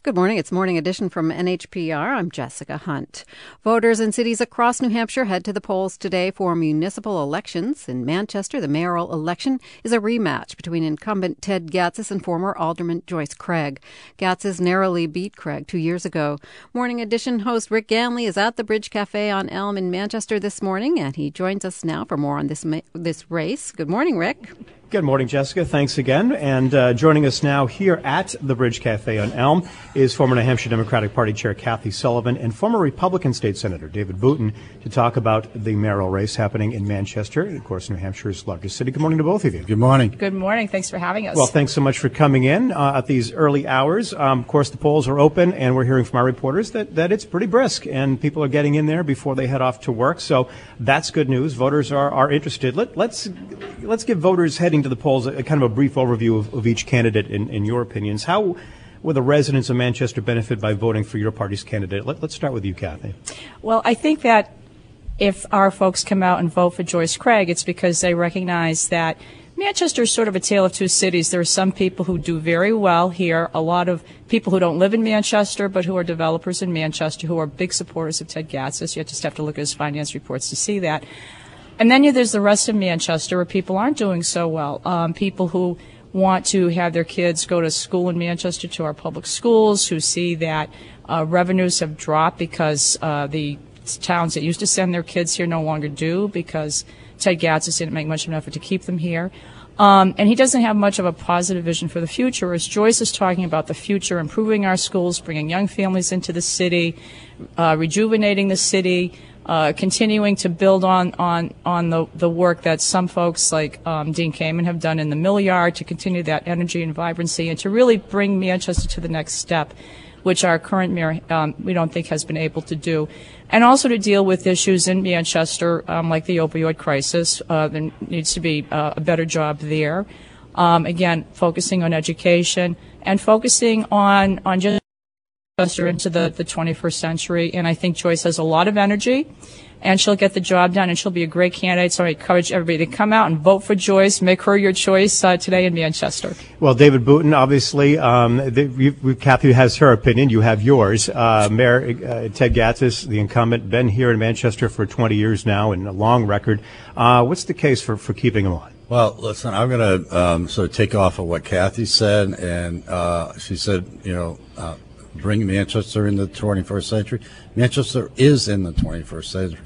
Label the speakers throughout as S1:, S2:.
S1: Good morning. It's Morning Edition from NHPR. I'm Jessica Hunt. Voters in cities across New Hampshire head to the polls today for municipal elections. In Manchester, the mayoral election is a rematch between incumbent Ted Gatsas and former Alderman Joyce Craig. Gatsas narrowly beat Craig 2 years ago. Morning Edition host Rick Ganley is at the Bridge Cafe on Elm in Manchester this morning, and he joins us now for more on this race. Good morning, Rick.
S2: Good morning, Jessica. Thanks again. And joining us now here at the Bridge Cafe on Elm is former New Hampshire Democratic Party Chair Kathy Sullivan and former Republican State Senator David Booten to talk about the mayoral race happening in Manchester, of course, New Hampshire's largest city. Good morning to both of you.
S3: Good morning.
S4: Good morning. Thanks for having us.
S2: Well, thanks so much for coming in at these early hours. Of course, the polls are open, and we're hearing from our reporters that it's pretty brisk, and people are getting in there before they head off to work. So that's good news. Voters are interested. Let's give voters heading to the polls a kind of a brief overview of each candidate in your opinions. How will the residents of Manchester benefit by voting for your party's candidate? Let's start with you, Kathy.
S4: Well, I think that if our folks come out and vote for Joyce Craig, it's because they recognize that Manchester is sort of a tale of two cities. There are some people who do very well here, a lot of people who don't live in Manchester but who are developers in Manchester who are big supporters of Ted Gatsas. You just have to look at his finance reports to see that. And then there's the rest of Manchester where people aren't doing so well. People who want to have their kids go to school in Manchester, to our public schools, who see that revenues have dropped because the towns that used to send their kids here no longer do because Ted Gatsas didn't make much of an effort to keep them here. And he doesn't have much of a positive vision for the future, whereas Joyce is talking about the future, improving our schools, bringing young families into the city, rejuvenating the city, continuing to build on the work that some folks like Dean Kamen have done in the Mill Yard to continue that energy and vibrancy and to really bring Manchester to the next step, which our current mayor we don't think has been able to do. And also to deal with issues in Manchester like the opioid crisis. There needs to be a better job there. Again, focusing on education and focusing on just into the 21st century, and I think Joyce has a lot of energy, and she'll get the job done, and she'll be a great candidate. So I encourage everybody to come out and vote for Joyce. Make her your choice today in Manchester.
S2: Well, David Booten, obviously, Kathy has her opinion. You have yours. Mayor Ted Gatsas, the incumbent, been here in Manchester for 20 years now, and a long record. What's the case for keeping him on?
S3: Well, listen, I'm going to sort of take off of what Kathy said, and she said, bring Manchester in the 21st century. Manchester is in the 21st century.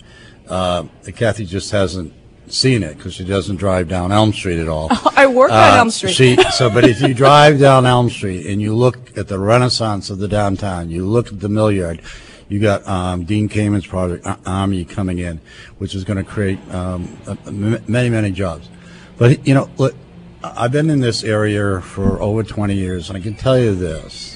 S3: Kathy just hasn't seen it because she doesn't drive down Elm Street at all.
S4: I work on Elm Street.
S3: But if you drive down Elm Street and you look at the renaissance of the downtown, you look at the Mill Yard, you got Dean Kamen's project, Army, coming in, which is going to create many, many jobs. But, look, I've been in this area for over 20 years, and I can tell you this.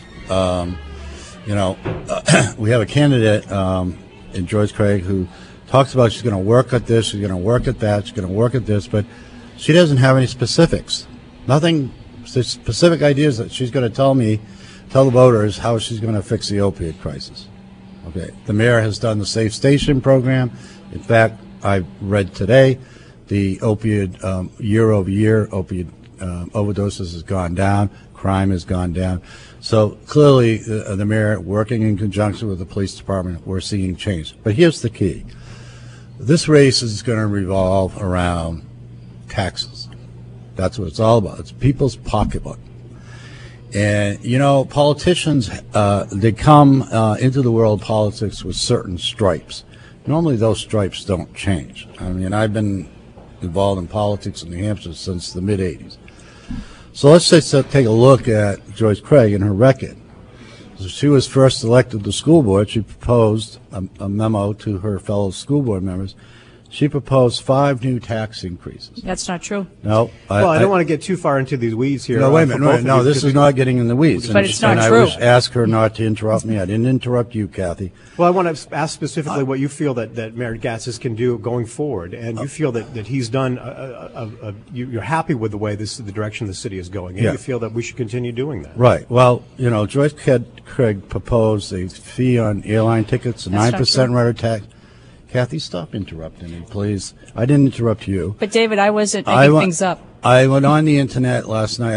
S3: We have a candidate in Joyce Craig who talks about she's going to work at this, she's going to work at that, she's going to work at this, but she doesn't have any specifics. Nothing, specific ideas that she's going to tell the voters how she's going to fix the opiate crisis. Okay, the mayor has done the Safe Station program. In fact, I read today the opioid year-over-year opioid overdoses has gone down, crime has gone down. So clearly, the mayor, working in conjunction with the police department, we're seeing change. But here's the key. This race is going to revolve around taxes. That's what it's all about. It's people's pocketbook. And, politicians, they come into the world of politics with certain stripes. Normally, those stripes don't change. I mean, I've been involved in politics in New Hampshire since the mid-'80s. So let's take a look at Joyce Craig and her record. So she was first elected to the school board. She proposed a memo to her fellow school board members. She proposed 5 new tax increases.
S4: That's not true.
S3: No.
S2: I don't want to get too far into these weeds here.
S3: No, wait a minute. No, this is not getting in the weeds.
S4: But it's not true.
S3: I ask her not to interrupt me. I didn't interrupt you, Kathy.
S2: Well, I want to ask specifically what you feel that Mayor Gatsas can do going forward, and you feel that he's done. You're happy with the way the direction the city is going, and you feel that we should continue doing that.
S3: Right. Well, Joyce Craig proposed a fee on airline tickets, a 9% rider tax. Kathy, stop interrupting me, please. I didn't interrupt you.
S4: But, David, I wasn't making things up.
S3: I went on the Internet last night.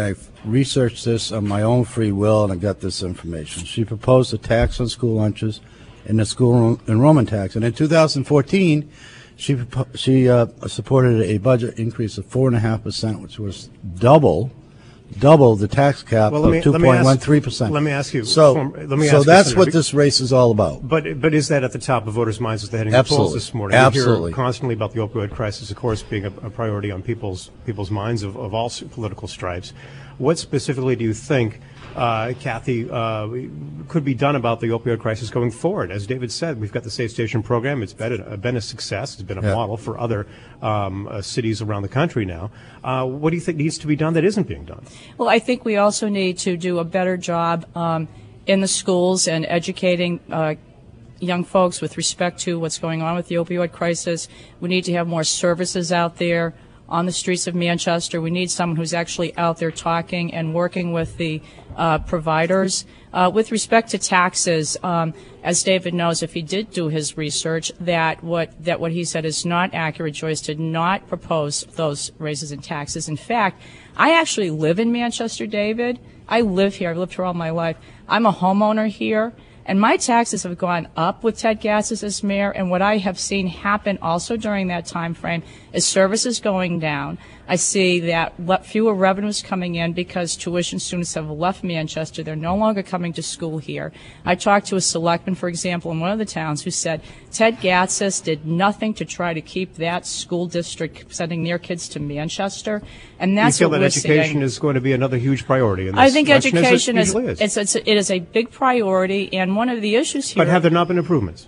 S3: researched this on my own free will, and I got this information. She proposed a tax on school lunches and the school enrollment tax. And in 2014, she supported a budget increase of 4.5%, which was double the tax cap of 2.13%.
S2: Let me ask you.
S3: So that's what this race is all about.
S2: But is that at the top of voters' minds as they're heading to the polls this morning?
S3: Absolutely.
S2: We hear constantly about the opioid crisis, of course, being a priority on people's minds of all political stripes. What specifically do you think, Kathy, could be done about the opioid crisis going forward? As David said, we've got the Safe Station program. It's been a success. It's been a model for other cities around the country now. What do you think needs to be done that isn't being done?
S4: Well, I think we also need to do a better job in the schools and educating young folks with respect to what's going on with the opioid crisis. We need to have more services out there on the streets of Manchester. We need someone who's actually out there talking and working with the providers. With respect to taxes, as David knows, if he did do his research, that what he said is not accurate. Joyce did not propose those raises in taxes. In fact, I actually live in Manchester, David. I live here. I've lived here all my life. I'm a homeowner here. And my taxes have gone up with Ted Gatsas as mayor, and what I have seen happen also during that time frame is services going down. I see that fewer revenues coming in because tuition students have left Manchester. They're no longer coming to school here. I talked to a selectman, for example, in one of the towns who said Ted Gatsas did nothing to try to keep that school district sending their kids to Manchester, and that's
S2: you feel
S4: what
S2: that
S4: we're
S2: education
S4: seeing.
S2: is going to be another huge priority in this
S4: I think
S2: election,
S4: education
S2: as it usually is.
S4: It is a big priority, and one of the issues here.
S2: But have there not been improvements?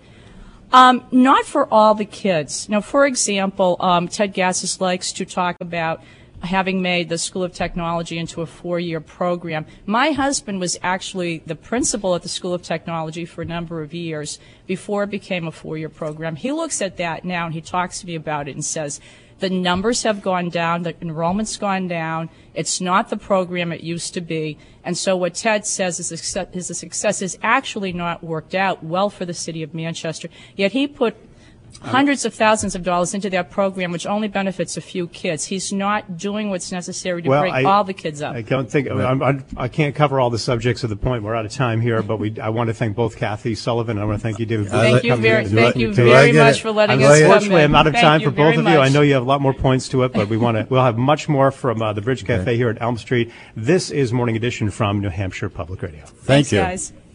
S4: Not for all the kids. Now, for example, Ted Gatsas likes to talk about having made the School of Technology into a 4-year program. My husband was actually the principal at the School of Technology for a number of years before it became a 4-year program. He looks at that now and he talks to me about it and says, the numbers have gone down, the enrollment's gone down, it's not the program it used to be, and so what Ted says is a success is actually not worked out well for the city of Manchester, yet he put hundreds of thousands of dollars into that program, which only benefits a few kids. He's not doing what's necessary to bring all the kids up.
S2: I don't think I can't cover all the subjects at the point. We're out of time here, but I want to thank both Kathy Sullivan and I want to thank you, David.
S4: Thank you very much for letting us come in.
S2: Unfortunately, I'm out of time for both of you. I know you have a lot more points to it, but we'll have much more from the Bridge Cafe here at Elm Street. This is Morning Edition from New Hampshire Public Radio.
S3: Thank you.
S4: Thanks, guys.